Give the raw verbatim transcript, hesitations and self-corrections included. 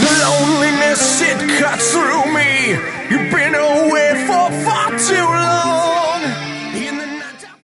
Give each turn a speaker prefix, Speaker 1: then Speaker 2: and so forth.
Speaker 1: Loneliness, it cuts through me. You've been away for far too long.